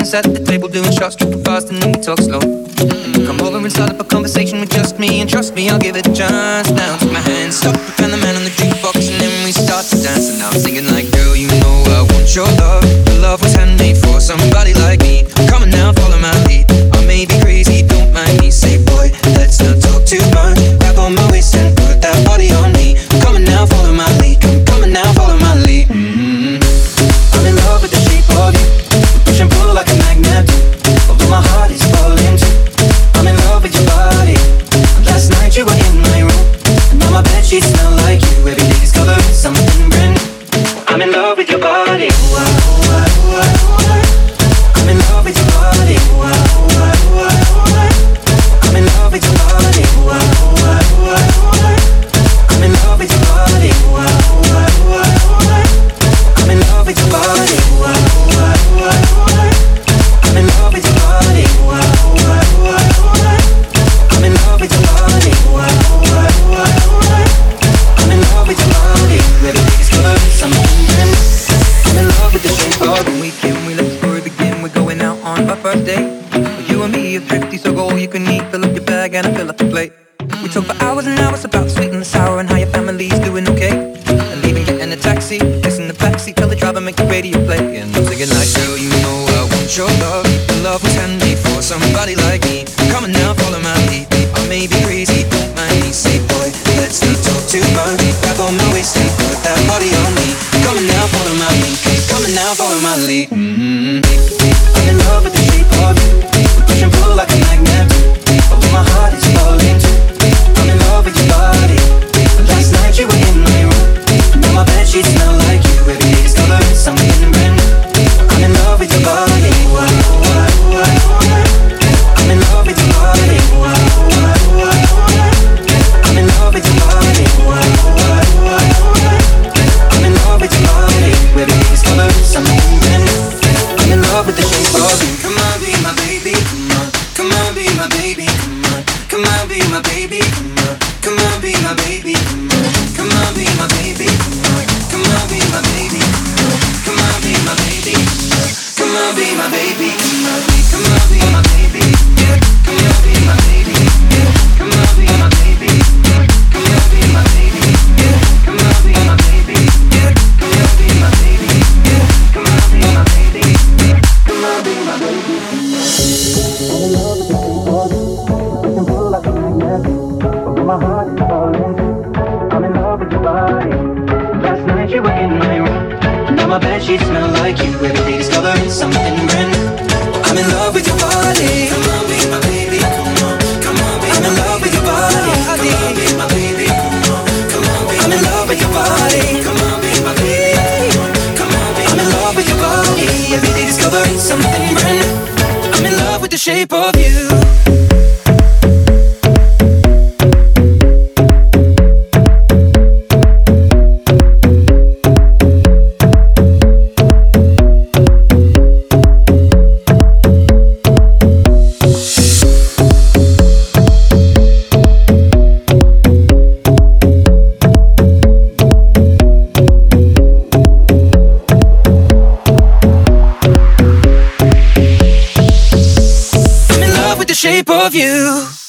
sat at the table doing shots, tripping fast, and then we talk slow. And you come over and start up a conversation with just me, and trust me, I'll give it a chance. Now take my hand, stop, and the man on the jukebox, and then we start to dance. And now I'm singing like, girl, you know I want your love. Your love was handmade for somebody like me. Come on now, follow my lead. I may be crazy, don't mind me. Say, boy, let's not talk too much. Grab on my waist and put that body on me. Come on now, follow my lead. Come on now, follow my lead. I'm in love with the shape of you. Push and pull like a magnet. Although my heart is falling too. I'm in love with your body. Last night you were in my room, and now my bedsheets smell like you. Every day discovering something brand new. I'm in love with your body. I'm in love with your body. I'm in love with your body. I'm in love with your body. I'm in love with your body. I'm in love with your body. I'm in love with your body. I'm in love with your body. Every day discovering something new. I'm in love with the shape of the weekend. We let the story begin. We're going out on our first date. You and me are thrifty, so go all you can eat. Fill up your bag and I fill up the plate. We talk for hours and hours about the sweet and the sour and how your family's doing okay. And leaving, getting a taxi, kissing the backseat, tell the driver make the radio play. And I'm singing like, girl, you know I want your love. Your love was handmade for somebody like me. Come on now, follow my lead. I may be crazy, don't mind me. Say, boy, let's not talk too much. Grab on my waist and put that body on me. Come on now, follow my lead. Come on now, follow my lead. I'm in love with the shape of you. Push and pull like a magnet. Although my heart is falling too. I'm in love with your body. Last night you were in my room, now my bedsheets smell like you. Every day discovering something brand new. I'm in love with your body. I'm in love with your body. I'm in love with your body. I'm in love with your body. Every day discovering something brand new. I'm in love with the shape of you. Come on, be my baby, come on. Come on, be my baby, come on. Come on, be my baby, come on. Come on, be my baby, come on. Come on, be my baby, come on. Come on, be my baby, come on. Come on, be my baby, come on, be my baby, come on. Come on, be my baby, come on, be my baby, come on, be my baby, come on, be my baby, come on, be my baby, come on, be my baby, come on, be my baby, come on, be my baby. I'm in love with the shape of you. You can pull like a magnet. Although my heart is falling too. I'm in love with your body. Last night you were in my room, now my bedsheets smell like you. Every day discovering something brand new. I'm in love with your body. Come on, be my baby. Come on, come on, be I'm in love with your body. Come on, be my baby. Come on, come on, be I'm in love with your body. Come on, be my baby. Come on, be I'm in love with your body. Every day discovering something brand new. I'm in love with the shape of you. Shape of you.